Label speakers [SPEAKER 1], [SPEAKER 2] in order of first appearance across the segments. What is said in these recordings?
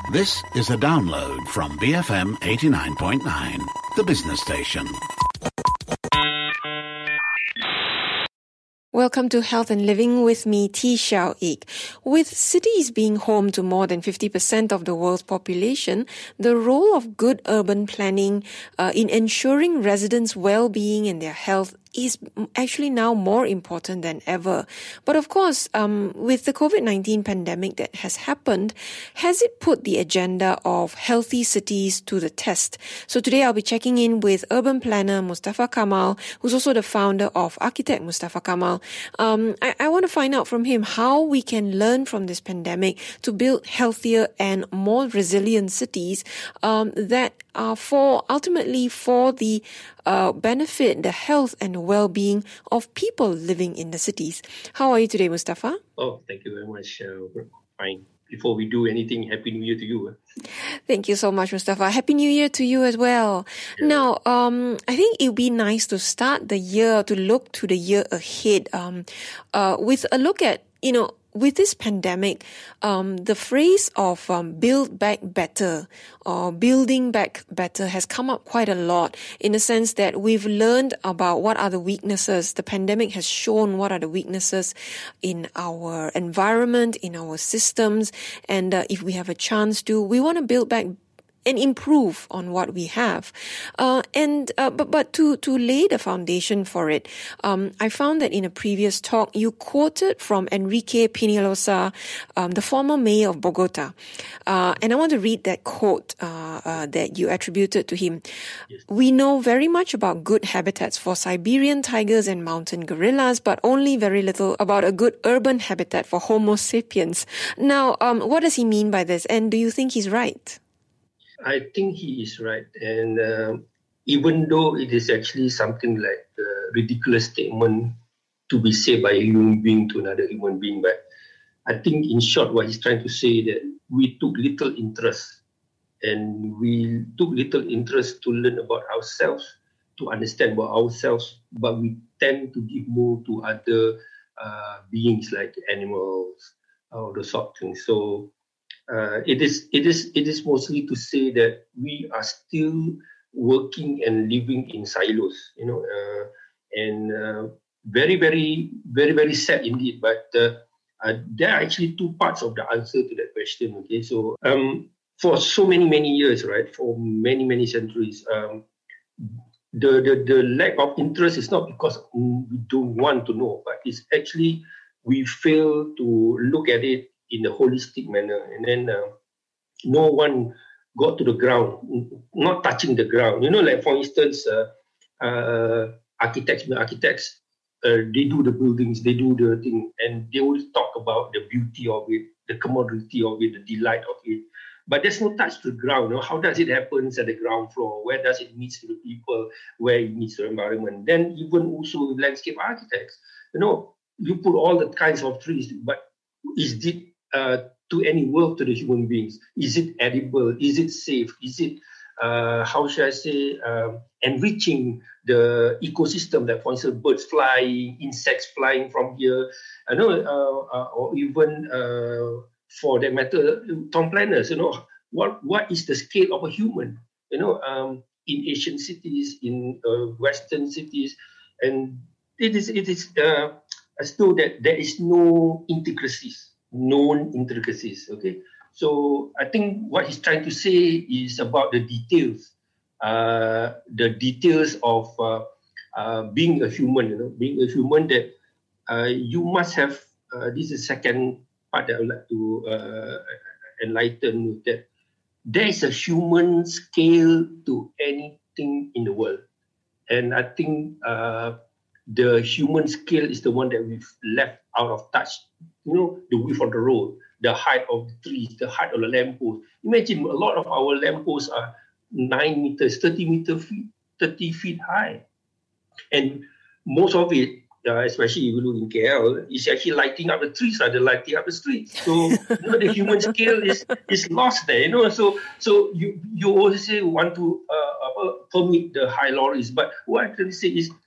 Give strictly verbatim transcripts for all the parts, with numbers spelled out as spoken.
[SPEAKER 1] This is a download from B F M eighty-nine point nine, the business station.
[SPEAKER 2] Welcome to Health and Living with me, T. Xiao Ik. With cities being home to more than fifty percent of the world's population, the role of good urban planning uh, in ensuring residents' well-being and their health is actually now more important than ever. But of course, um, with the COVID nineteen pandemic that has happened, has it put the agenda of healthy cities to the test? So today I'll be checking in with urban planner Mustafa Kamal, who's also the founder of Architect Mustafa Kamal. Um, I, I want to find out from him how we can learn from this pandemic to build healthier and more resilient cities um, that are for ultimately for the uh, benefit, the health and well-being of people living in the cities. How are you today, Mustafa?
[SPEAKER 3] Oh, thank you very much. Uh, fine. Before we do anything, Happy New Year to you.
[SPEAKER 2] Thank you so much, Mustafa. Happy New Year to you as well. Yeah. Now, um, I think it would be nice to start the year, to look to the year ahead, um, uh, with a look at, you know, with this pandemic, um, the phrase of um, build back better or building back better has come up quite a lot, in the sense that we've learned about what are the weaknesses. The pandemic has shown what are the weaknesses in our environment, in our systems. And uh, if we have a chance to, we want to build back and improve on what we have. Uh, and uh, but but to to lay the foundation for it, um, I found that in a previous talk you quoted from Enrique Peñalosa, um, the former mayor of Bogota, uh, and I want to read that quote uh, uh, that you attributed to him. Yes. We know very much about good habitats for Siberian tigers and mountain gorillas, but only very little about a good urban habitat for Homo sapiens. Now, um, what does he mean by this, and do you think he's right?
[SPEAKER 3] I think he is right. And uh, even though it is actually something like a ridiculous statement to be said by a human being to another human being, but I think in short what he's trying to say that we took little interest and we took little interest to learn about ourselves, to understand about ourselves, but we tend to give more to other uh, beings like animals or those sort of things. So Uh, it is it is it is mostly to say that we are still working and living in silos, you know, uh, and uh, very very very very sad indeed. But uh, uh, there are actually two parts of the answer to that question. Okay, so um, for so many many years, right, for many many centuries, um, the, the the lack of interest is not because we don't want to know, but it's actually we fail to look at it in a holistic manner, and then uh, no one got to the ground, not touching the ground. You know, like for instance, uh, uh, architects, architects, uh, they do the buildings, they do the thing, and they will talk about the beauty of it, the commodity of it, the delight of it. But there's no touch to the ground. You know? How does it happen at the ground floor? Where does it meet the people? Where it meets the environment? Then even also landscape architects, you know, you put all the kinds of trees, but is it Uh, to any work to the human beings? Is it edible? Is it safe? Is it, uh, how should I say, um, enriching the ecosystem? That, for instance, birds flying, insects flying from here, I know, uh, uh, or even uh, for that matter, town planners. You know, what what is the scale of a human? You know, um, in Asian cities, in uh, Western cities, and it is it is uh, as though that there is no intricacies. known intricacies, okay? So I think what he's trying to say is about the details, uh, the details of uh, uh, being a human, you know, being a human that uh, you must have, uh, this is the second part that I would like to uh, enlighten with, that there is a human scale to anything in the world. And I think uh, the human scale is the one that we've left out of touch. You know, the width of the road, the height of the trees, the height of the lamppost. Imagine a lot of our lampposts are nine meters, thirty meter feet, thirty feet high. And most of it, uh, especially if you look in K L, is actually lighting up the trees rather than lighting up the streets. So, you know, the human scale is is lost there, you know. So so you, you always say want to uh, permit the high lorries, but what I can say is,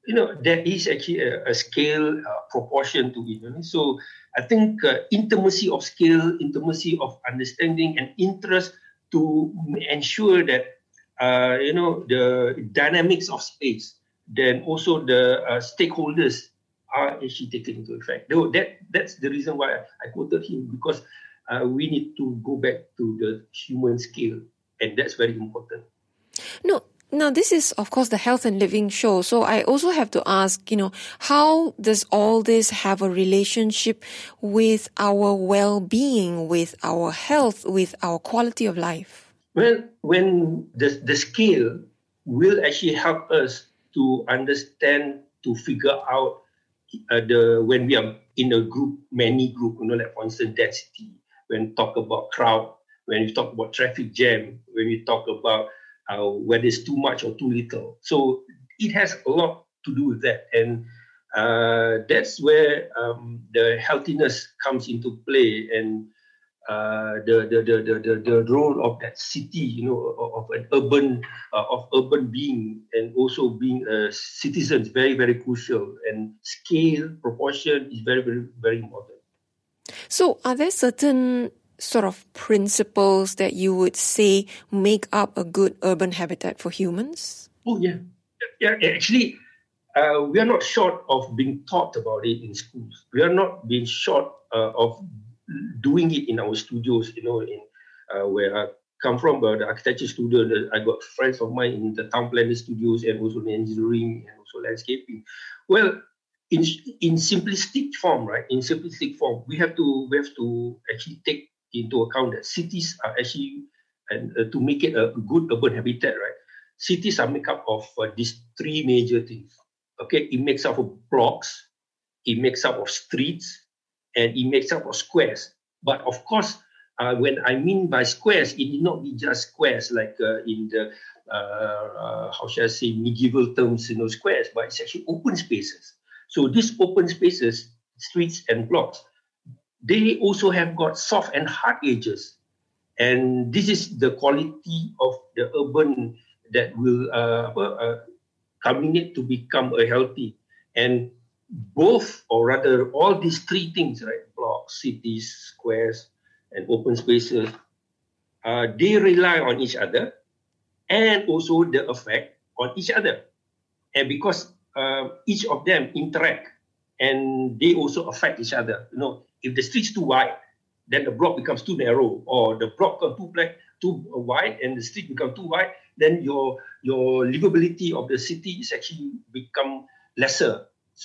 [SPEAKER 3] you know, there is actually a, a scale uh, proportion to it. You know? So I think uh, intimacy of skill, intimacy of understanding and interest to ensure that, uh, you know, the dynamics of space, then also the uh, stakeholders are actually taken into effect. Though that, that's the reason why I quoted him, because uh, we need to go back to the human scale, and that's very important.
[SPEAKER 2] No, now this is, of course, the Health and Living show. So I also have to ask, you know, how does all this have a relationship with our well-being, with our health, with our quality of life?
[SPEAKER 3] Well, when the, the scale will actually help us to understand, to figure out uh, the when we are in a group, many group, you know, like for instance, density, when we talk about crowd, when we talk about traffic jam, when we talk about uh, whether it's too much or too little. So it has a lot to do with that. And uh, that's where um, the healthiness comes into play, and Uh, the, the, the, the, the role of that city, you know, of, of an urban, uh, of urban being, and also being a citizen is very, very crucial. And scale, proportion is very, very, very important.
[SPEAKER 2] So are there certain sort of principles that you would say make up a good urban habitat for humans?
[SPEAKER 3] Oh, yeah. Yeah, actually, uh, we are not short of being taught about it in schools. We are not being short uh, of doing it in our studios, you know, in uh, where I come from, uh, the architecture studio. The, I got friends of mine in the town planning studios, and also in engineering and also landscaping. Well, in in simplistic form, right? In simplistic form, we have to we have to actually take into account that cities are actually, and uh, to make it a good urban habitat, right? Cities are made up of uh, these three major things. Okay, it makes up of blocks, it makes up of streets, and it makes up of squares. But of course, uh, when I mean by squares, it need not be just squares like uh, in the, uh, uh, how shall I say, medieval terms, you know, squares, but it's actually open spaces. So these open spaces, streets and blocks, they also have got soft and hard edges. And this is the quality of the urban that will uh, uh, culminate to become a healthy. And both, or rather all these three things, right, blocks, cities, squares, and open spaces, uh, they rely on each other, and also the effect on each other. And because uh, each of them interact, and they also affect each other. You know, if the street's too wide, then the block becomes too narrow, or the block becomes too black, too wide, and the street becomes too wide, then your your livability of the city is actually become lesser.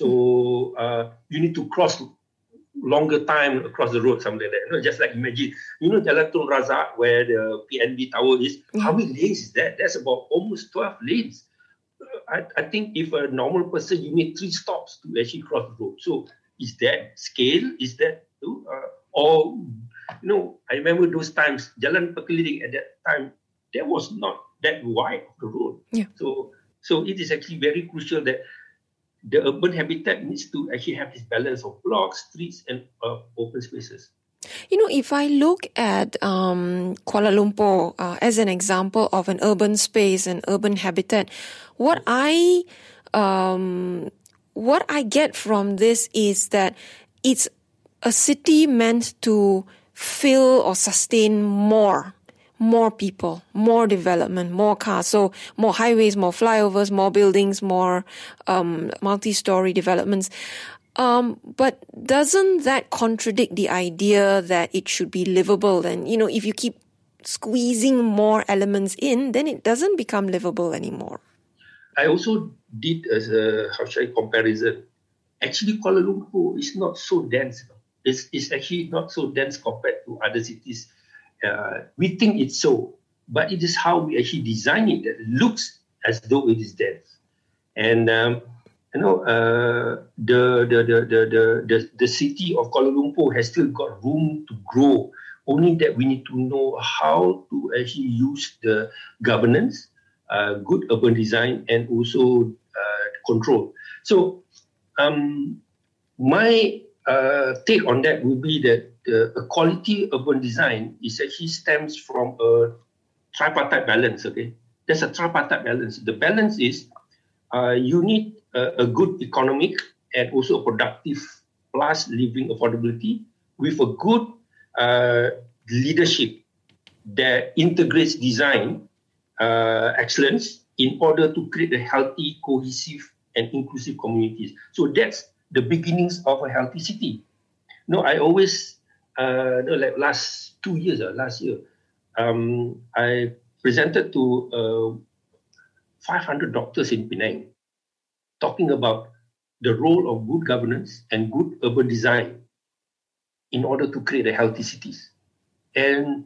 [SPEAKER 3] So uh, you need to cross longer time across the road, something like that. You know, just like imagine, you know, Jalan Tun Razak, where the P N B tower is. Mm. How many lanes is that? That's about almost twelve lanes. Uh, I, I think if a normal person, you need three stops to actually cross the road. So is that scale? Is that uh, or you know? I remember those times, Jalan Pekeliling at that time, that was not that wide of the road.
[SPEAKER 2] Yeah.
[SPEAKER 3] So so it is actually very crucial that the urban habitat needs to actually have this balance of blocks, streets, and uh, open spaces.
[SPEAKER 2] You know, if I look at um, Kuala Lumpur uh, as an example of an urban space, an urban habitat, what I um, what I get from this is that it's a city meant to fill or sustain more. More people, more development, more cars. So more highways, more flyovers, more buildings, more um, multi-story developments. Um, but doesn't that contradict the idea that it should be livable? And, you know, if you keep squeezing more elements in, then it doesn't become livable anymore.
[SPEAKER 3] I also did as a, how should I, comparison. Actually, Kuala Lumpur is not so dense. It's, it's actually not so dense compared to other cities. Uh, we think it's so, but it is how we actually design it that it looks as though it is dense. And um, you know, uh, the, the, the the the the the city of Kuala Lumpur has still got room to grow. Only that we need to know how to actually use the governance, uh, good urban design, and also uh, control. So, um, my uh, take on that would be that. Uh, a quality urban design is actually stems from a tripartite balance. Okay, there's a tripartite balance. The balance is uh, you need uh, a good economic and also a productive plus living affordability with a good uh, leadership that integrates design uh, excellence in order to create a healthy, cohesive, and inclusive communities. So that's the beginnings of a healthy city. No, I always, uh, no, like last two years, uh, last year, um, I presented to uh, five hundred doctors in Penang, talking about the role of good governance and good urban design in order to create a healthy cities. And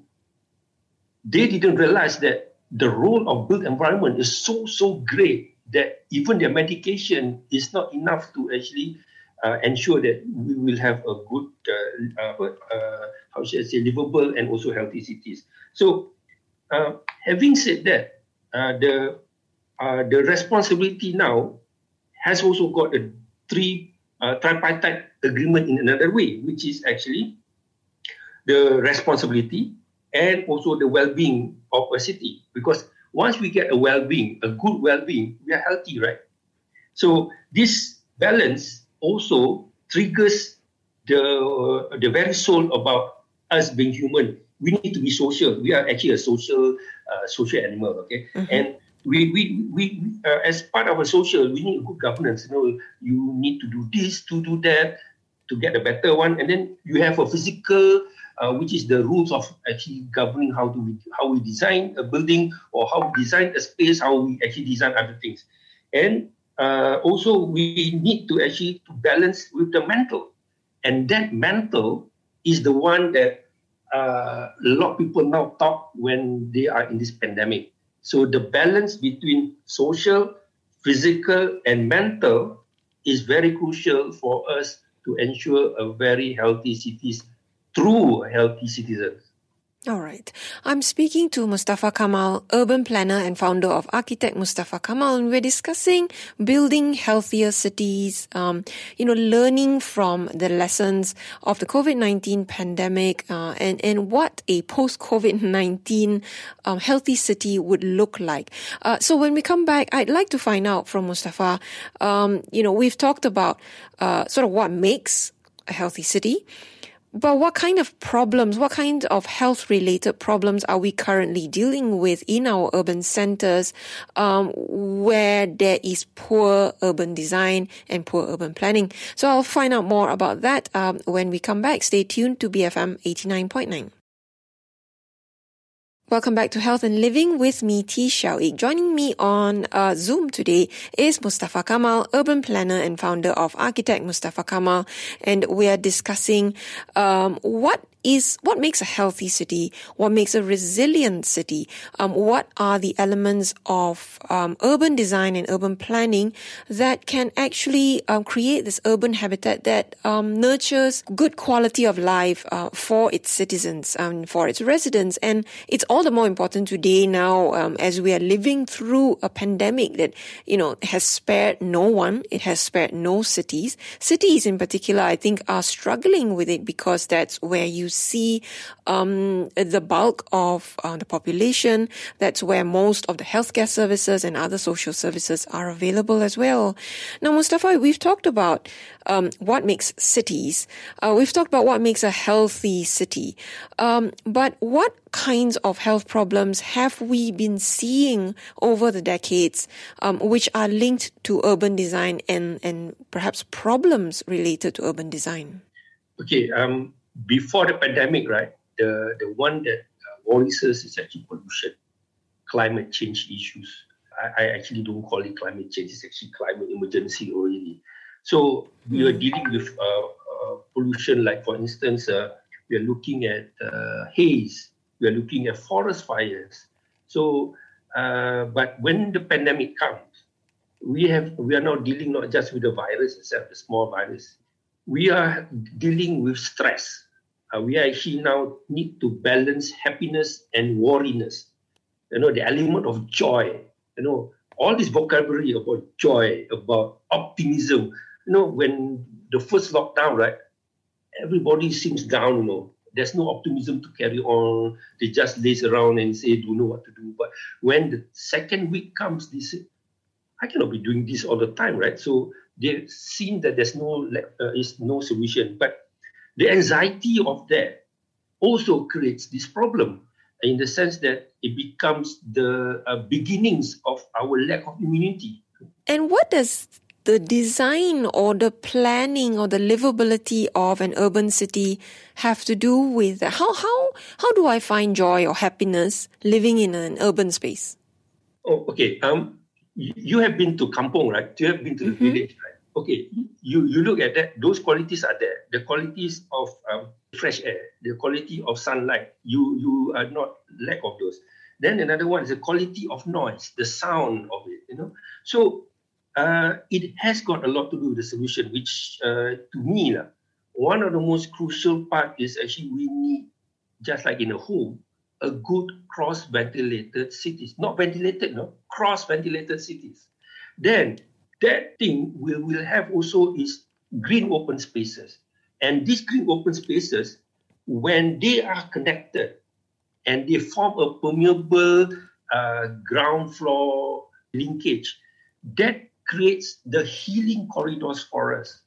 [SPEAKER 3] they didn't realize that the role of built environment is so, so great that even their medication is not enough to actually uh, ensure that we will have a good, uh, uh, uh, how should I say, livable and also healthy cities. So, uh, having said that, uh, the uh, the responsibility now has also got a three uh, tripartite agreement in another way, which is actually the responsibility and also the well-being of a city. Because once we get a well-being, a good well-being, we are healthy, right? So this balance also triggers the uh, the very soul about us being human. We need to be social. We are actually a social uh, social animal, okay? Mm-hmm. And we we we uh, as part of a social, we need good governance. You know, you need to do this, to do that, to get a better one, and then you have a physical, uh, which is the rules of actually governing how do we how we design a building or how we design a space, how we actually design other things, and uh, also we need to actually to balance with the mental, and that mental is the one that uh, a lot of people now talk when they are in this pandemic. So the balance between social, physical, and mental is very crucial for us to ensure a very healthy cities through healthy citizens.
[SPEAKER 2] All right. I'm speaking to Mustafa Kamal, urban planner and founder of Architect Mustafa Kamal, and we're discussing building healthier cities, um, you know, learning from the lessons of the COVID nineteen pandemic, uh, and, and what a post-COVID nineteen um, healthy city would look like. Uh, so when we come back, I'd like to find out from Mustafa, um, you know, we've talked about uh, sort of what makes a healthy city. But what kind of problems, what kind of health-related problems are we currently dealing with in our urban centers um, where there is poor urban design and poor urban planning? So I'll find out more about that um, when we come back. Stay tuned to B F M eighty-nine point nine. Welcome back to Health and Living with me, T. Xiao-Ik. Joining me on uh, Zoom today is Mustafa Kamal, urban planner and founder of Architect Mustafa Kamal, and we are discussing um, what is what makes a healthy city, what makes a resilient city, um, what are the elements of um, urban design and urban planning that can actually um, create this urban habitat that um, nurtures good quality of life uh, for its citizens, um, for its residents. And it's all the more important today now um, as we are living through a pandemic that, you know, has spared no one. It has spared no cities. Cities in particular, I think, are struggling with it because that's where you see um, the bulk of uh, the population. That's where most of the healthcare services and other social services are available as well. Now, Mustafa, we've talked about um, what makes cities. Uh, we've talked about what makes a healthy city. Um, but what kinds of health problems have we been seeing over the decades um, which are linked to urban design and, and perhaps problems related to urban design?
[SPEAKER 3] Okay, um, before the pandemic, right, the, the one that uh, worries us is actually pollution, climate change issues. I, I actually don't call it climate change, it's actually climate emergency already. So we mm. are dealing with uh, uh, pollution, like for instance, uh, we are looking at uh, haze, we are looking at forest fires. So, uh, but when the pandemic comes, we have we are now dealing not just with the virus itself, the small virus. We are dealing with stress. Uh, we actually now need to balance happiness and worriness. You know, the element of joy. You know, all this vocabulary about joy, about optimism. You know, when the first lockdown, right, everybody seems down, you know. There's no optimism to carry on. They just laze around and say, don't know what to do. But when the second week comes, they say, I cannot be doing this all the time, right? So they've seen that there's no uh, is no solution. But the anxiety of that also creates this problem in the sense that it becomes the uh, beginnings of our lack of immunity.
[SPEAKER 2] And what does the design or the planning or the livability of an urban city have to do with that? How, how, how do I find joy or happiness living in an urban space?
[SPEAKER 3] Oh, okay. Um, you, you have been to Kampong, right? You have been to the mm-hmm. village, right? Okay, you, you look at that, those qualities are there. The qualities of um, fresh air, the quality of sunlight, you, you are not lack of those. Then another one is the quality of noise, the sound of it, you know. So uh, it has got a lot to do with the solution, which uh, to me, uh, one of the most crucial part is actually we need, just like in a home, a good cross-ventilated cities. Not ventilated, no, cross-ventilated cities. Then that thing will will have also is green open spaces. And these green open spaces, when they are connected and they form a permeable uh, ground floor linkage, that creates the healing corridors for us.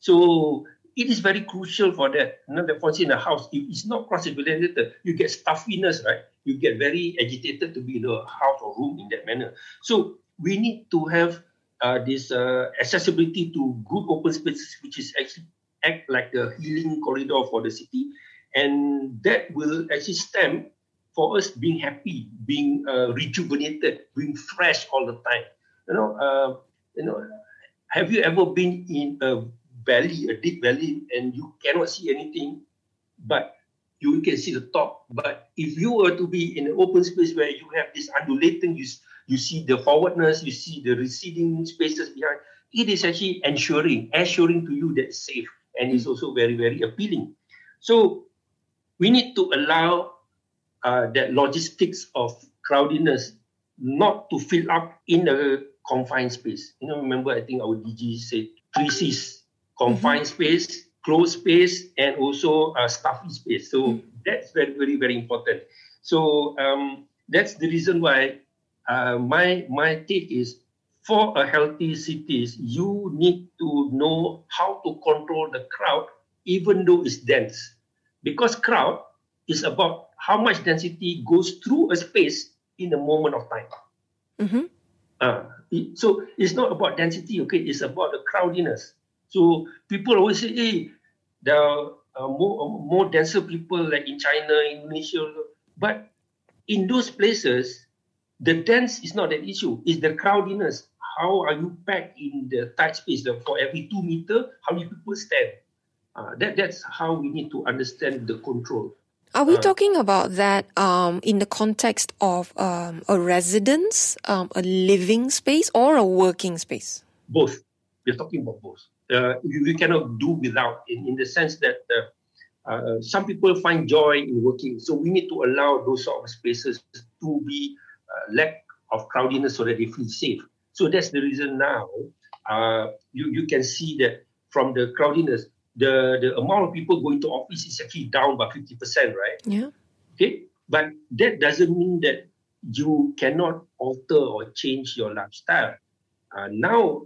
[SPEAKER 3] So it is very crucial for that. You know, that for instance, in a house, if it's not cross-ventilated, you get stuffiness, right? You get very agitated to be in a house or room in that manner. So we need to have Uh, this uh, accessibility to good open spaces, which is actually act like a healing corridor for the city, and that will actually stem for us being happy, being uh, rejuvenated, being fresh all the time. You know, uh, you know. Have you ever been in a valley, a deep valley, and you cannot see anything, but you can see the top? But if you were to be in an open space where you have this undulating, you You see the forwardness, you see the receding spaces behind. It is actually ensuring, assuring to you that it's safe, and it's also very, very appealing. So we need to allow uh, that logistics of crowdiness not to fill up in a confined space. You know, remember, I think our D G said three C's: confined mm-hmm. space, closed space, and also uh, stuffy space. So mm-hmm. that's very, very, very important. So um, that's the reason why Uh, my my take is, for a healthy cities, you need to know how to control the crowd, even though it's dense. Because crowd is about how much density goes through a space in a moment of time. Mm-hmm. Uh, it, so it's not about density, okay? It's about the crowdiness. So people always say, hey, there are uh, more, more denser people like in China, Indonesia. But in those places, the dense is not an issue. It's the crowdiness. How are you packed in the tight space? For every two meter, how many people stand? Uh, that that's how we need to understand the control.
[SPEAKER 2] Are we uh, talking about that um, in the context of um, a residence, um, a living space, or a working space?
[SPEAKER 3] Both. We're talking about both. Uh, we, we cannot do without, in, in the sense that uh, uh, some people find joy in working. So we need to allow those sort of spaces to be Uh, lack of crowdiness so that they feel safe. So that's the reason now uh, you, you can see that from the crowdiness, the, the amount of people going to office is actually down by fifty percent, right?
[SPEAKER 2] Yeah.
[SPEAKER 3] Okay. But that doesn't mean that you cannot alter or change your lifestyle. Uh, now,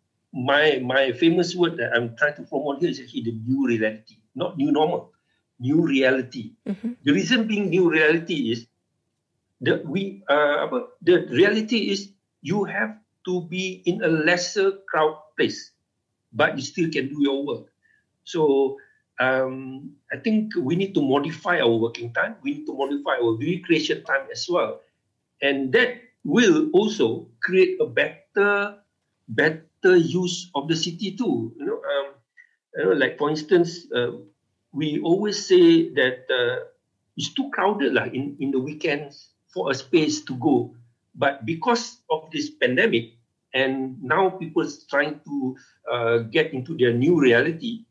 [SPEAKER 3] my my famous word that I'm trying to promote here is actually the new reality, not new normal, new reality. Mm-hmm. The reason being new reality is The we uh, the reality is you have to be in a lesser crowd place, but you still can do your work. So um, I think we need to modify our working time. We need to modify our recreation time as well, and that will also create a better better use of the city too. You know, um, you know, like for instance, uh, we always say that uh, it's too crowded lah in in the weekends for a space to go. But because of this pandemic, and now people are trying to uh, get into their new reality,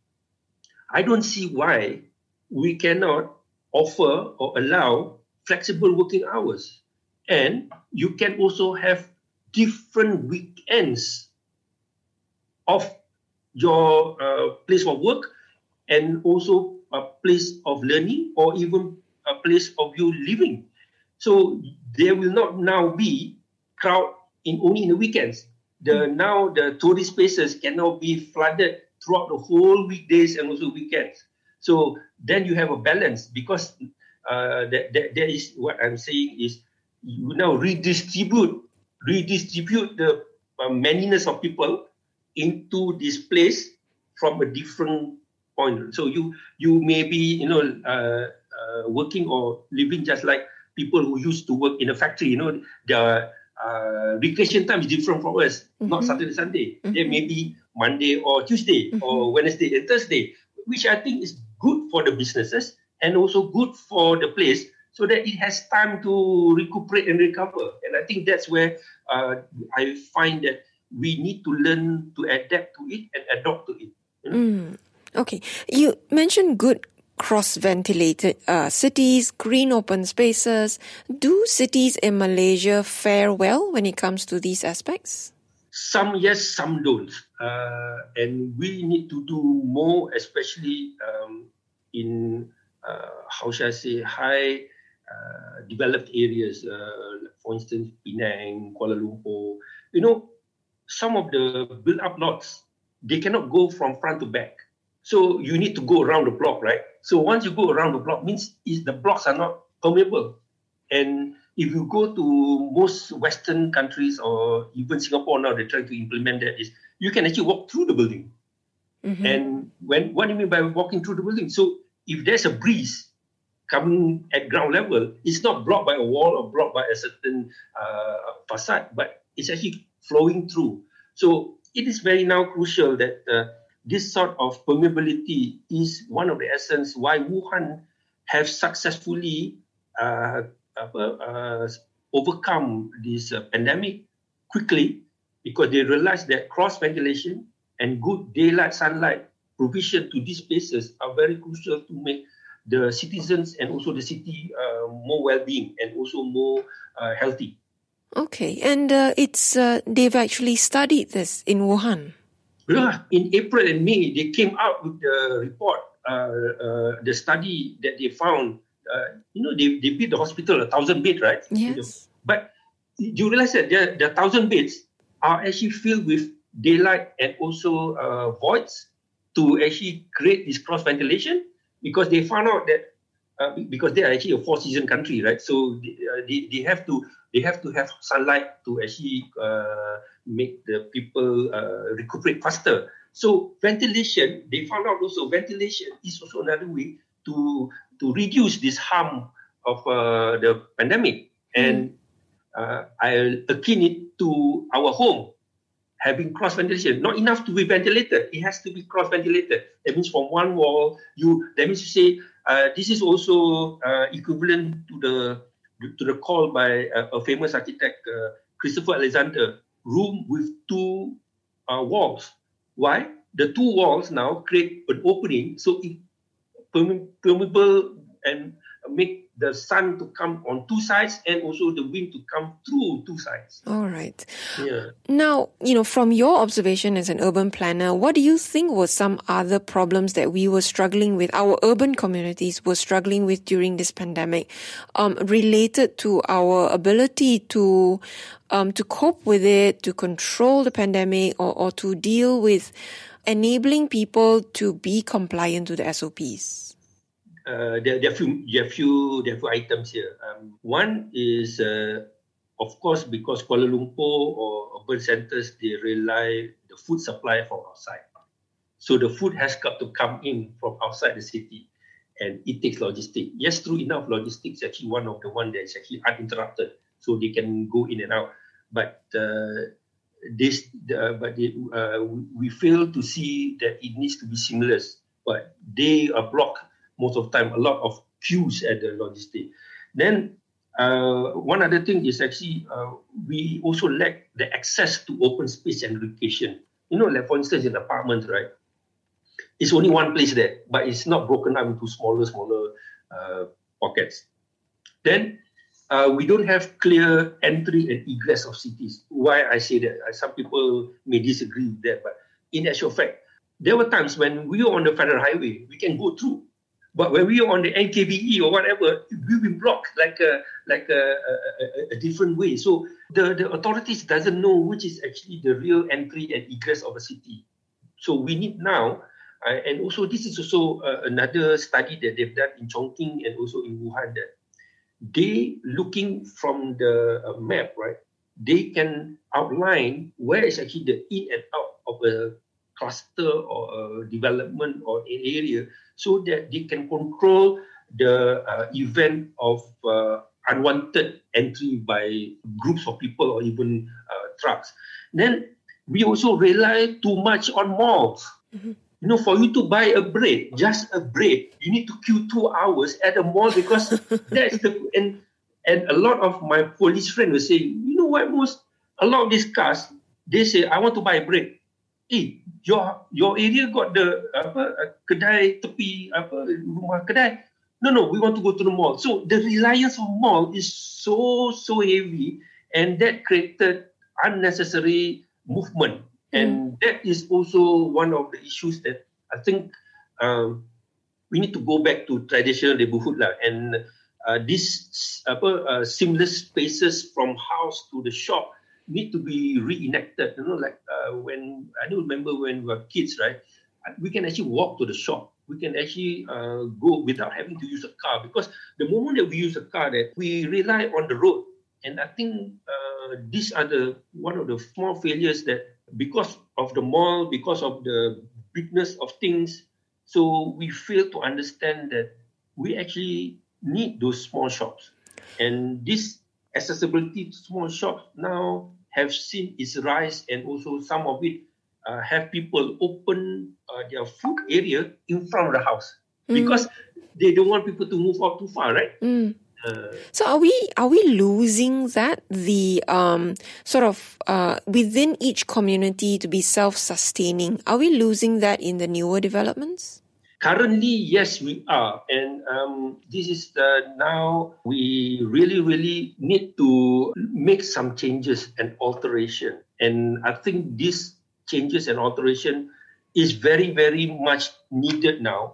[SPEAKER 3] I don't see why we cannot offer or allow flexible working hours. And you can also have different weekends of your uh, place of work, and also a place of learning, or even a place of you living. So there will not now be crowd in only in the weekends. the now the tourist spaces cannot be flooded throughout the whole weekdays and also weekends. So then you have a balance, because uh, that, that that is what I'm saying is you now redistribute redistribute the uh, manyness of people into this place from a different point. So you you may be you know uh, uh, working or living just like people who used to work in a factory. You know, their uh, recreation time is different from us. Mm-hmm. Not Saturday, Sunday. Mm-hmm. There may be Monday or Tuesday mm-hmm. or Wednesday and Thursday, which I think is good for the businesses and also good for the place, so that it has time to recuperate and recover. And I think that's where uh, I find that we need to learn to adapt to it and adopt to it. You know?
[SPEAKER 2] mm. Okay. You mentioned good cross-ventilated uh, cities, green open spaces. Do cities in Malaysia fare well when it comes to these aspects?
[SPEAKER 3] Some yes, some don't. Uh, and we need to do more, especially um, in, uh, how shall I say, high uh, developed areas. Uh, for instance, Penang, Kuala Lumpur. You know, some of the built-up lots, they cannot go from front to back. So you need to go around the block, right? So once you go around the block, means is the blocks are not permeable. And if you go to most Western countries or even Singapore now, they're trying to implement that, is you can actually walk through the building. Mm-hmm. And when what do you mean by walking through the building? So if there's a breeze coming at ground level, it's not blocked by a wall or blocked by a certain uh, facade, but it's actually flowing through. So it is very now crucial that uh, this sort of permeability is one of the essence why Wuhan have successfully uh, uh, uh, overcome this uh, pandemic quickly, because they realized that cross-ventilation and good daylight sunlight provision to these spaces are very crucial to make the citizens and also the city uh, more well-being and also more uh, healthy.
[SPEAKER 2] Okay, and uh, it's uh, they've actually studied this in Wuhan.
[SPEAKER 3] Yeah, in April and May, they came out with the report, uh, uh, the study that they found. Uh, you know, they, they built the hospital, a thousand bed, right?
[SPEAKER 2] Yes.
[SPEAKER 3] But you realize that the, the thousand beds are actually filled with daylight and also uh, voids to actually create this cross ventilation, because they found out that uh, because they are actually a four-season country, right? So they, uh, they they have to they have to have sunlight to actually uh, make the people uh, recuperate faster. So ventilation, they found out also ventilation is also another way to to reduce this harm of uh, the pandemic. And uh, I akin it to our home having cross ventilation. Not enough to be ventilated; it has to be cross ventilated. That means from one wall, you that means you say uh, this is also uh, equivalent to the to the call by a, a famous architect, uh, Christopher Alexander, room with two uh, walls. Why? The two walls now create an opening, so it permeable and make the sun to come on two sides and also the wind to come through two sides.
[SPEAKER 2] All right.
[SPEAKER 3] Yeah.
[SPEAKER 2] Now, you know, from your observation as an urban planner, what do you think were some other problems that we were struggling with, our urban communities were struggling with during this pandemic, um, related to our ability to um, to cope with it, to control the pandemic, or, or to deal with enabling people to be compliant to the S O Ps?
[SPEAKER 3] Uh, there, there are few, there are few, there are few items here. Um, one is, uh, of course, because Kuala Lumpur or urban centers, they rely the food supply from outside. So the food has got to come in from outside the city, and it takes logistics. Yes, true enough, logistics is actually one of the one that's actually uninterrupted, so they can go in and out. But uh, this, uh, but they, uh, we fail to see that it needs to be seamless. But they are blocked. Most of the time, a lot of queues at the logistic. Then uh, one other thing is actually uh, we also lack the access to open space and location. You know, like for instance, in apartments, right? It's only one place there, but it's not broken up into smaller, smaller uh, pockets. Then uh, we don't have clear entry and egress of cities. Why I say that? Some people may disagree with that, but in actual fact, there were times when we were on the federal highway, we can go through. But when we are on the N K B E or whatever, we've been blocked like a like a, a, a different way. So the, the authorities doesn't know which is actually the real entry and egress of a city. So we need now, uh, and also this is also uh, another study that they've done in Chongqing and also in Wuhan, that they looking from the uh, map, right? They can outline where is actually the in and out of a cluster or a development or an area, so that they can control the uh, event of uh, unwanted entry by groups of people or even uh, trucks. Then we also rely too much on malls. Mm-hmm. You know, for you to buy a bread, just a bread, you need to queue two hours at a mall because that's the and and a lot of my police friends will say, you know what, most a lot of these cars, they say, I want to buy bread. Eh, your your area got the apa uh, kedai tepi apa rumah kedai. No, no, we want to go to the mall. So the reliance on mall is so so heavy, and that created unnecessary movement. And that is also one of the issues that I think um, we need to go back to traditional neighborhood lah. And uh, these apa uh, seamless spaces from house to the shop need to be reenacted. You know, like uh, when I don't remember when we were kids, right? We can actually walk to the shop. We can actually uh, go without having to use a car, because the moment that we use a car, that we rely on the road. And I think uh, these are the one of the small failures, that because of the mall, because of the bigness of things, so we fail to understand that we actually need those small shops. And this accessibility to small shops now have seen its rise, and also some of it uh, have people open uh, their food area in front of the house mm. because they don't want people to move out too far, right?
[SPEAKER 2] Mm. Uh, so are we are we losing that the um sort of uh within each community to be self-sustaining? Are we losing that in the newer developments?
[SPEAKER 3] Currently, yes, we are, and um, this is the, now we really, really need to make some changes and alteration. And I think these changes and alteration is very, very much needed now.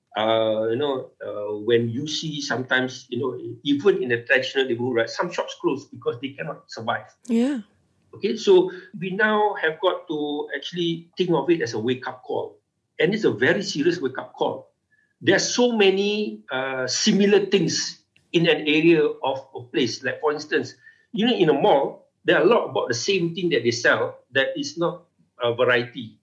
[SPEAKER 3] Uh, you know, uh, when you see sometimes, you know, even in the traditional neighborhood, right, some shops close because they cannot survive.
[SPEAKER 2] Yeah.
[SPEAKER 3] Okay, so we now have got to actually think of it as a wake-up call. And it's a very serious wake-up call. There are so many uh, similar things in an area of a place. Like, for instance, you know, in a mall, there are a lot about the same thing that they sell that is not a variety.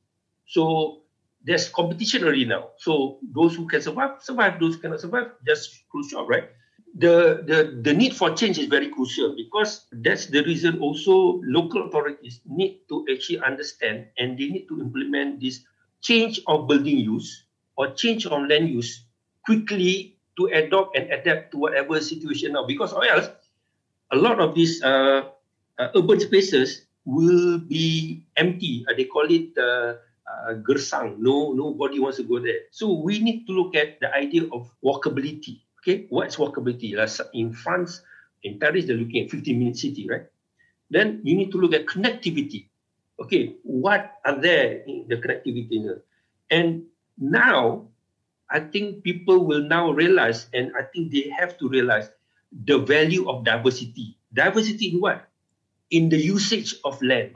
[SPEAKER 3] So there's competition already now. So those who can survive, survive. Those who cannot survive, just close shop, right? The, the, the need for change is very crucial, because that's the reason also local authorities need to actually understand, and they need to implement this change of building use or change on land use quickly to adopt and adapt to whatever situation now. Because or else, a lot of these uh, uh, urban spaces will be empty. Uh, they call it uh, uh, gersang. No, nobody wants to go there. So we need to look at the idea of walkability. Okay, what's walkability? Like in France, in Paris, they're looking at fifteen minute city, right? Then you need to look at connectivity. Okay, what are there in the connectivity? And now, I think people will now realize, and I think they have to realize, the value of diversity. Diversity in what? In the usage of land.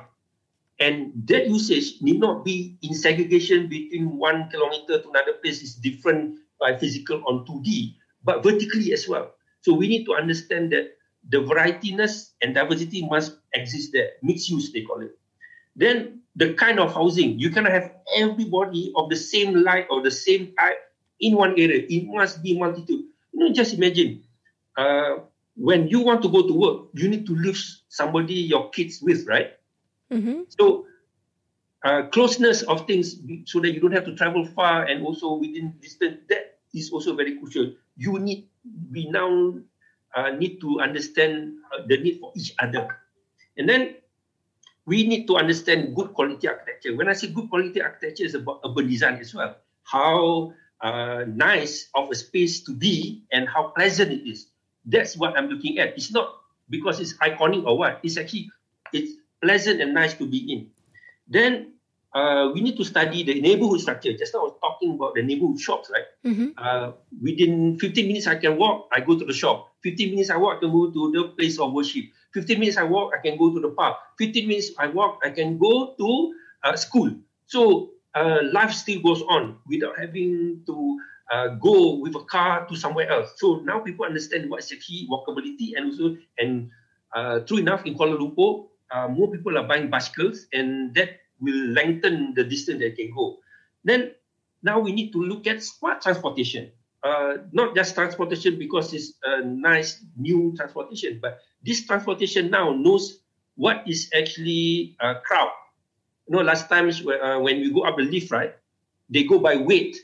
[SPEAKER 3] And that usage need not be in segregation between one kilometer to another place is different by physical on two D, but vertically as well. So we need to understand that the varietiness and diversity must exist there. Mixed use, they call it. Then the kind of housing, you cannot have everybody of the same light or the same type in one area. It must be multitude. You know, just imagine, uh, when you want to go to work, you need to leave somebody, your kids with, right? Mm-hmm. So uh, closeness of things so that you don't have to travel far and also within distance, that is also very crucial. You need, we now uh, need to understand uh, the need for each other. And then we need to understand good quality architecture. When I say good quality architecture, it's about urban design as well. How uh, nice of a space to be and how pleasant it is. That's what I'm looking at. It's not because it's iconic or what. It's actually, it's pleasant and nice to be in. Then uh, we need to study the neighborhood structure. Just now I was talking about the neighborhood shops, right?
[SPEAKER 2] Mm-hmm.
[SPEAKER 3] Uh, within fifteen minutes I can walk, I go to the shop. fifteen minutes I walk, I can go to the place of worship. fifteen minutes I walk, I can go to the park. fifteen minutes I walk, I can go to uh, school. So uh, life still goes on without having to uh, go with a car to somewhere else. So now people understand what is actually walkability, and also, and uh, true enough, in Kuala Lumpur, uh, more people are buying bicycles, and that will lengthen the distance they can go. Then now we need to look at smart transportation. Uh, not just transportation because it's a nice new transportation, but this transportation now knows what is actually a crowd. You know, last times uh, when you go up the lift, right, they go by weight.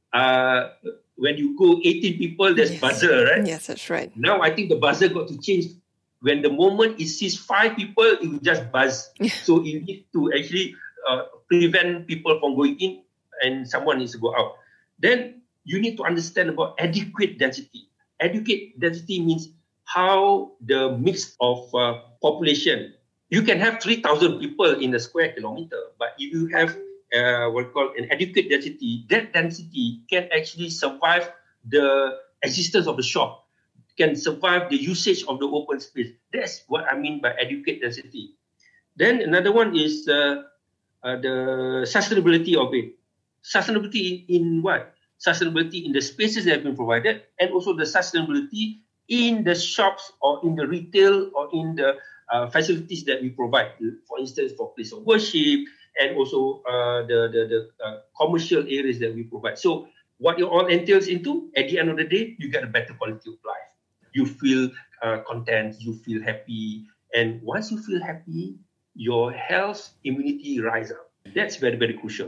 [SPEAKER 3] Uh, when you go eighteen people, there's
[SPEAKER 2] yes.
[SPEAKER 3] buzzer, right?
[SPEAKER 2] Yes, that's right.
[SPEAKER 3] Now I think the buzzer got to change. When the moment it sees five people, it will just buzz. So you need to actually uh, prevent people from going in, and someone needs to go out. Then you need to understand about adequate density. Adequate density means how the mix of uh, population. You can have three thousand people in a square kilometer, but if you have uh, what we call an adequate density, that density can actually survive the existence of the shop, can survive the usage of the open space. That's what I mean by adequate density. Then another one is uh, uh, the sustainability of it. Sustainability in what? Sustainability in the spaces that have been provided, and also the sustainability in the shops or in the retail or in the uh, facilities that we provide. For instance, for place of worship, and also uh, the, the, the uh, commercial areas that we provide. So what it all entails into, at the end of the day, you get a better quality of life. You feel uh, content, you feel happy. And once you feel happy, your health, immunity rise up. That's very, very crucial.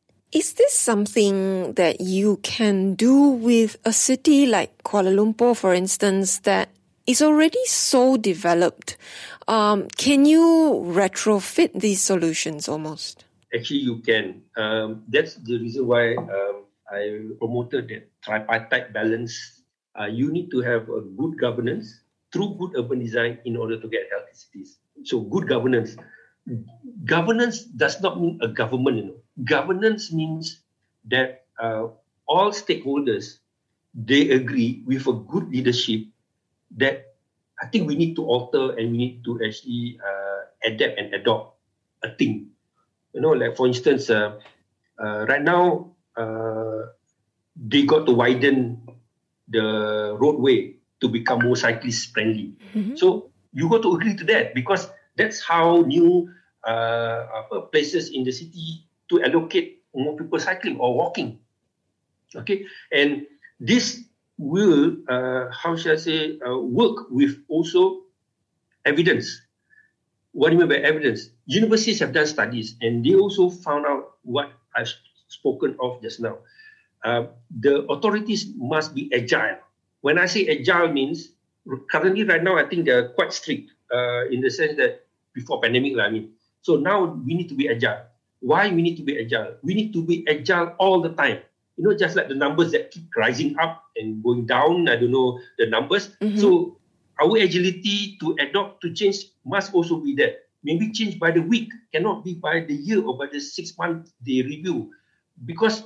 [SPEAKER 2] Is this something that you can do with a city like Kuala Lumpur, for instance, that is already so developed? Um, can you retrofit these solutions almost?
[SPEAKER 3] Actually, you can. Um, that's the reason why um, I promoted that tripartite balance. Uh, you need to have a good governance through good urban design in order to get healthy cities. So good governance. Governance does not mean a government, you know. Governance means that uh, all stakeholders, they agree with a good leadership that I think we need to alter, and we need to actually uh, adapt and adopt a thing. You know, like for instance, uh, uh, right now, uh, they got to widen the roadway to become more cyclist friendly. Mm-hmm. So you got to agree to that, because that's how new uh, places in the city to allocate more people cycling or walking. Okay, and this will, uh, how shall I say, uh, work with also evidence. What do you mean by evidence? Universities have done studies, and they also found out what I've spoken of just now. Uh, the authorities must be agile. When I say agile means, currently right now, I think they're quite strict uh, in the sense that before pandemic, I mean. So now we need to be agile. Why we need to be agile? We need to be agile all the time. You know, just like the numbers that keep rising up and going down, I don't know the numbers. Mm-hmm. So our agility to adopt, to change must also be there. Maybe change by the week, cannot be by the year or by the six month they review. Because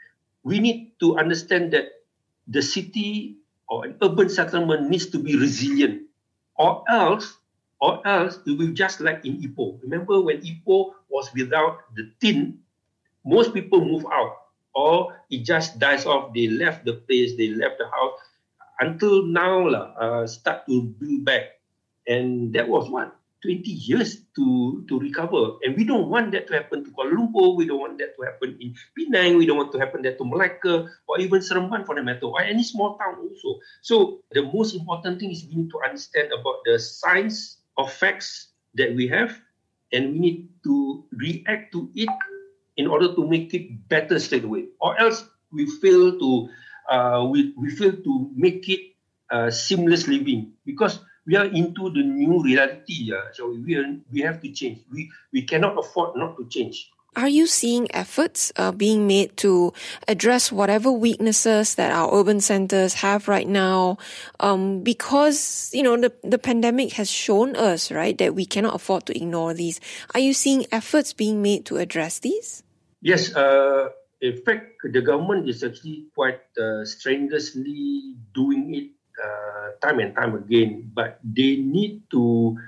[SPEAKER 3] we need to understand that the city or an urban settlement needs to be resilient, or else Or else it will just like in Ipoh. Remember when Ipoh was without the tin, most people move out, or it just dies off. They left the place, they left the house. Until now, uh, start to build back. And that was what? twenty years to, to recover. And we don't want that to happen to Kuala Lumpur. We don't want that to happen in Penang. We don't want to happen that to Malacca, or even Seremban for the matter, or any small town also. So the most important thing is we need to understand about the science of facts that we have, and we need to react to it in order to make it better straight away, or else we fail to uh, we, we fail to make it uh, seamless living, because we are into the new reality. Uh, so we are, we have to change. We we cannot afford not to change.
[SPEAKER 2] Are you seeing efforts uh, being made to address whatever weaknesses that our urban centers have right now? Um, because, you know, the, the pandemic has shown us, right, that we cannot afford to ignore these. Are you seeing efforts being made to address these?
[SPEAKER 3] Yes, uh, in fact, the government is actually quite uh, strenuously doing it uh, time and time again, but they need to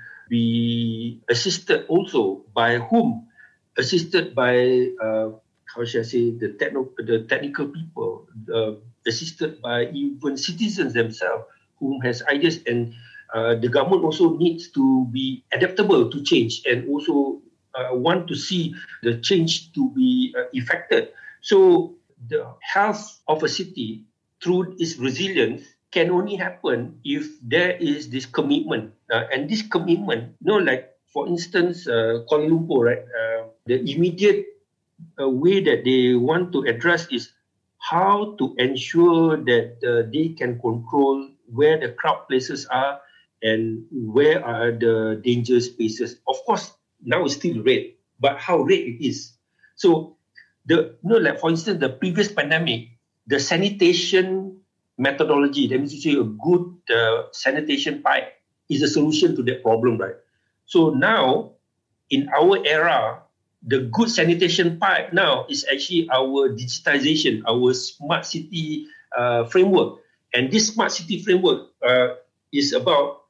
[SPEAKER 3] be assisted also by whom? Assisted by, uh, how should I say, the, techno- the technical people, uh, assisted by even citizens themselves who has ideas, and uh, the government also needs to be adaptable to change and also uh, want to see the change to be uh, effected. So the health of a city through its resilience can only happen if there is this commitment. Uh, and this commitment, you know, like for instance, uh, Kuala Lumpur, right? Uh, the immediate uh, way that they want to address is how to ensure that uh, they can control where the crowd places are and where are the danger spaces. Of course, now it's still red, but how red it is. So, the you know, like for instance, the previous pandemic, the sanitation methodology, that means to say a good uh, sanitation pipe is a solution to that problem, right? So now, in our era, the good sanitation pipe now is actually our digitization, our smart city uh, framework. And this smart city framework uh, is about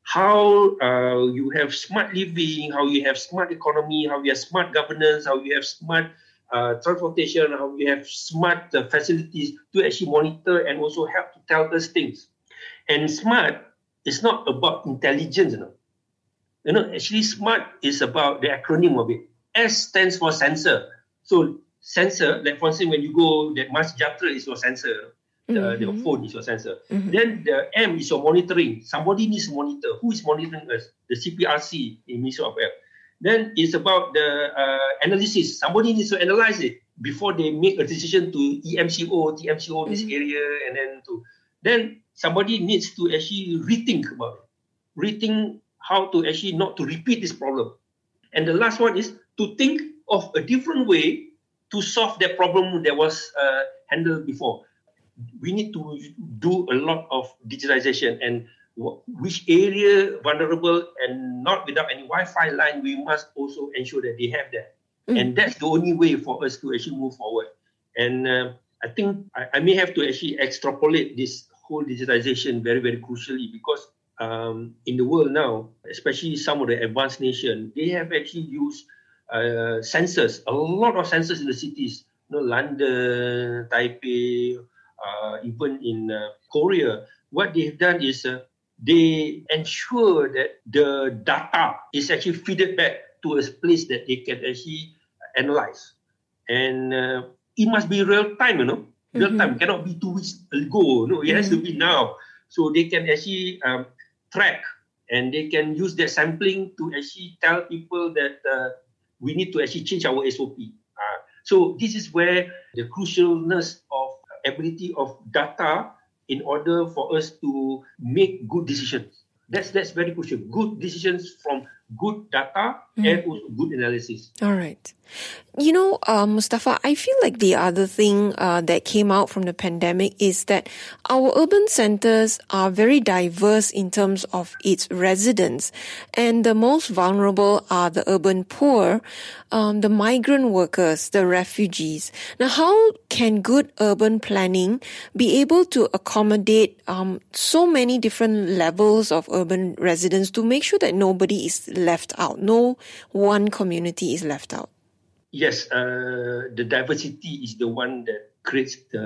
[SPEAKER 3] how uh, you have smart living, how you have smart economy, how you have smart governance, how you have smart uh, transportation, how you have smart uh, facilities to actually monitor and also help to tell us things. And smart is not about intelligence, you know. You know, actually smart is about the acronym of it. S stands for sensor. So sensor, like for instance, when you go, that Mas Jatra is your sensor. The, mm-hmm. the phone is your sensor. Mm-hmm. Then the M is your monitoring. Somebody needs to monitor. Who is monitoring us? The C P R C in Ministry of Health. Then it's about the uh, analysis. Somebody needs to analyze it before they make a decision to E M C O, T M C O, mm-hmm. this area, and then to. Then somebody needs to actually rethink about it. Rethink how to actually not to repeat this problem. And the last one is to think of a different way to solve that problem that was uh, handled before. We need to do a lot of digitalization, and w- which area vulnerable and not without any Wi-Fi line, we must also ensure that they have that. Mm. And that's the only way for us to actually move forward. And uh, I think I, I may have to actually extrapolate this whole digitalization very, very crucially, because um, in the world now, especially some of the advanced nations, they have actually used uh, sensors, a lot of sensors in the cities, you know, London, Taipei, Uh, even in uh, Korea. What they've done is uh, they ensure that the data is actually fed back to a place that they can actually analyze. And uh, it must be real time, you know. Real mm-hmm. time, cannot be two weeks ago. No, it mm-hmm. has to be now. So they can actually um, track, and they can use that sampling to actually tell people that uh, we need to actually change our S O P. Uh, so this is where the crucialness of ability of data in order for us to make good decisions. That's that's very crucial. Good decisions from good data mm. and also good analysis.
[SPEAKER 2] All right. You know, uh, Mustafa, I feel like the other thing uh, that came out from the pandemic is that our urban centers are very diverse in terms of its residents. And the most vulnerable are the urban poor, um, the migrant workers, the refugees. Now, how can good urban planning be able to accommodate um, so many different levels of urban residents to make sure that nobody is left out, no one community is left out?
[SPEAKER 3] Yes, uh, the diversity is the one that creates the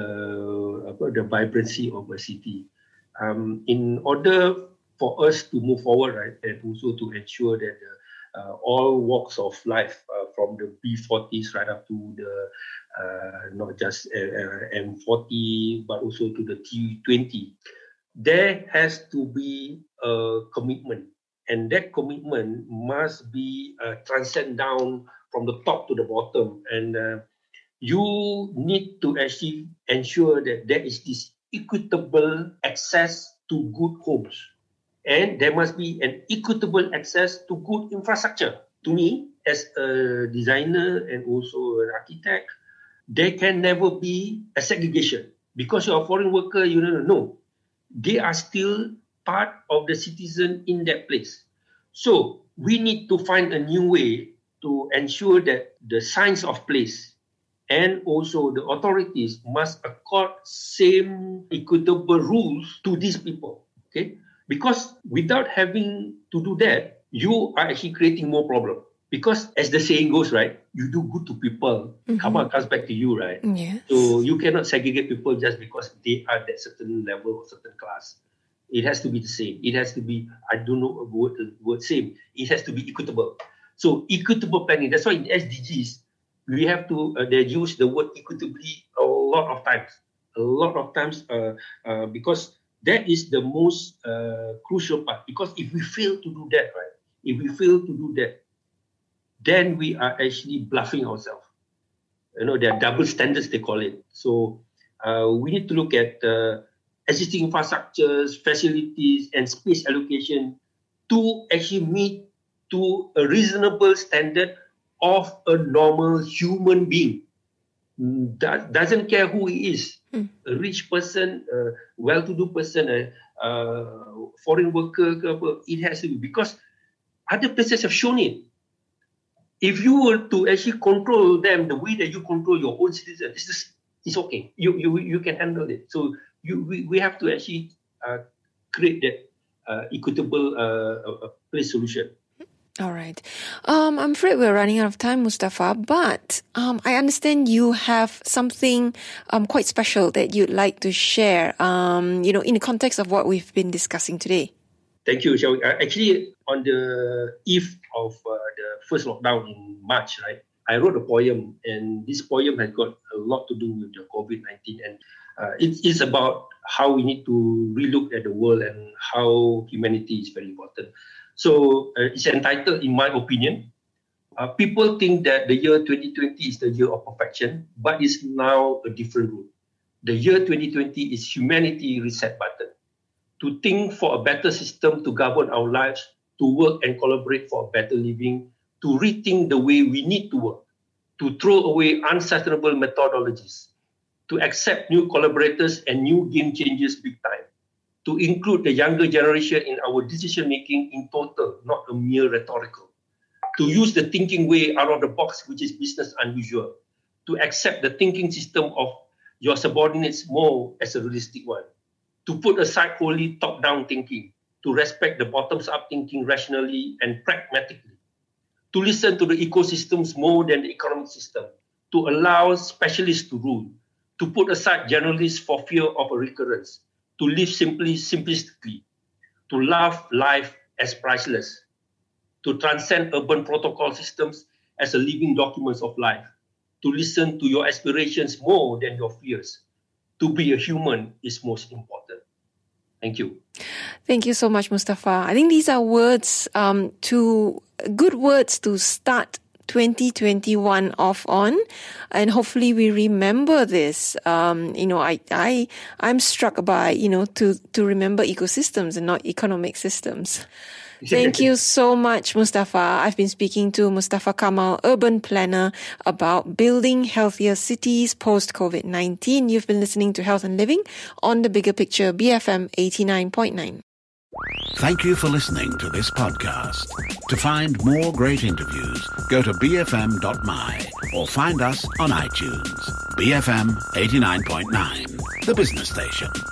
[SPEAKER 3] uh, the vibrancy of a city. Um, in order for us to move forward, right, and also to ensure that the, uh, all walks of life, uh, from the B forties right up to the uh, not just uh, M forty, but also to the T twenty, there has to be a commitment, and that commitment must be uh, transcend down from the top to the bottom, and uh, you need to actually ensure that there is this equitable access to good homes, and there must be an equitable access to good infrastructure. To me, as a designer and also an architect, there can never be a segregation because you're a foreign worker. You don't know, they are still part of the citizen in that place. So we need to find a new way to ensure that the science of place And also the authorities must accord same equitable rules to these people. Okay? Because without having to do that, you are actually creating more problem. Because as the saying goes, right, you do good to people, mm-hmm. karma comes back to you, right?
[SPEAKER 2] Yes.
[SPEAKER 3] So you cannot segregate people just because they are that certain level or certain class. It has to be the same. It has to be, I don't know a word, a word same. It has to be equitable. So equitable planning, that's why in S D Gs, we have to, uh, they use the word equitably a lot of times. A lot of times uh, uh, because that is the most uh, crucial part. Because if we fail to do that, right, if we fail to do that, then we are actually bluffing ourselves. You know, there are double standards, they call it. So uh, we need to look at uh, existing infrastructures, facilities, and space allocation to actually meet to a reasonable standard of a normal human being. That doesn't care who he is, mm. a rich person, a well-to-do person, a, a foreign worker, it has to be. Because other places have shown it. If you were to actually control them the way that you control your own citizens, it's, just, it's okay. You, you you can handle it. So you we, we have to actually uh, create that uh, equitable uh, uh, place solution.
[SPEAKER 2] All right. Um, I'm afraid we're running out of time, Mustafa, but um, I understand you have something um, quite special that you'd like to share, um, you know, in the context of what we've been discussing today.
[SPEAKER 3] Thank you, Shall we? Uh, actually, on the eve of uh, the first lockdown in March, right, I wrote a poem, and this poem has got a lot to do with the COVID nineteen, and uh, it is about how we need to relook at the world and how humanity is very important. So uh, it's entitled, in my opinion, uh, people think that the year twenty twenty is the year of perfection, but it's now a different route. The year twenty twenty is humanity reset button. To think for a better system to govern our lives, to work and collaborate for a better living, to rethink the way we need to work, to throw away unsustainable methodologies, to accept new collaborators and new game changers big time, to include the younger generation in our decision-making in total, not a mere rhetorical, to use the thinking way out of the box, which is business unusual, to accept the thinking system of your subordinates more as a realistic one, to put aside wholly top-down thinking, to respect the bottoms-up thinking rationally and pragmatically, to listen to the ecosystems more than the economic system, to allow specialists to rule, to put aside generalists for fear of a recurrence, to live simply, simplistically, to love life as priceless, to transcend urban protocol systems as a living documents of life, to listen to your aspirations more than your fears. To be a human is most important. Thank you.
[SPEAKER 2] Thank you so much, Mustafa. I think these are words, um, to good words to start twenty twenty-one off on, and hopefully we remember this. Um, you know, I, I, I'm struck by, you know, to, to remember ecosystems and not economic systems. Thank you so much, Mustafa. I've been speaking to Mustafa Kamal, urban planner, about building healthier cities post-COVID nineteen. You've been listening to Health and Living on The Bigger Picture, B F M eighty-nine point nine.
[SPEAKER 1] Thank you for listening to this podcast. To find more great interviews, go to b f m dot m y or find us on iTunes. B F M eighty-nine point nine, the business station.